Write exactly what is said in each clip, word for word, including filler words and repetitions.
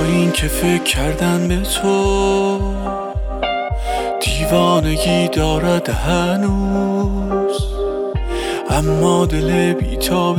این که فکر کردن به تو دیوانگی دارد هنوز، اما دل بیتاب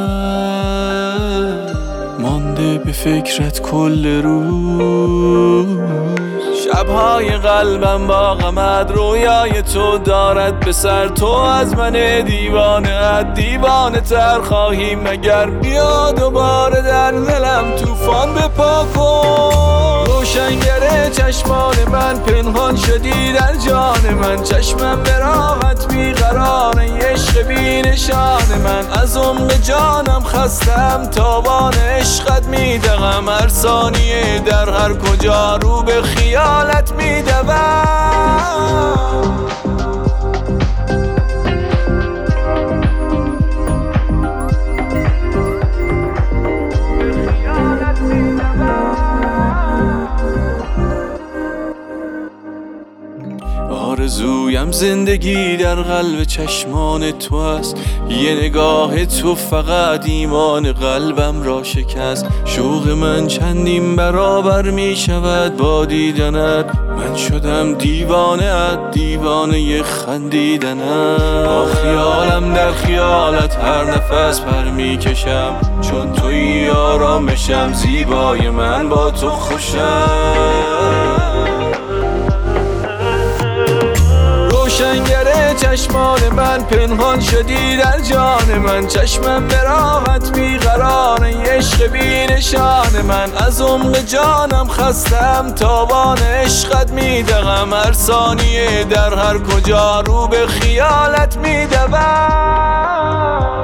من مانده به فکرت کل روز. شبهای قلبم با غمت رویای تو دارد به سر، تو از من دیوانه دیوانه تر خواهی مگر بیا دوباره در دلم طوفان بپا کن. روشنگر چشمان من پنهان شدی در جان من، چشمم به راحت بیقراره عشق بی نشان من. از عمق جانم خستم تابان عشقت میدهم، هر ثانیه در هر کجا رو به خیالت میدوم. آرزویم زندگی در قلب چشمان تو است، یه نگاه تو فقط ایمان قلبم را شکست. شوق من چندین برابر می شود با دیدنت، من شدم دیوانه ات دیوانه خندیدنت. با خیالم در خیالت هر نفس پر می کشم، چون توی آرامشم زیبای من با تو خوشم. روشنگر چشمان من پنهان شدی در جان من، چشمم به راحت بیقراره عشق بی نشان من. از عمق جانم خستم تابان عشقت میدهم، هر ثانیه در هر کجا رو به خیالت میدوم.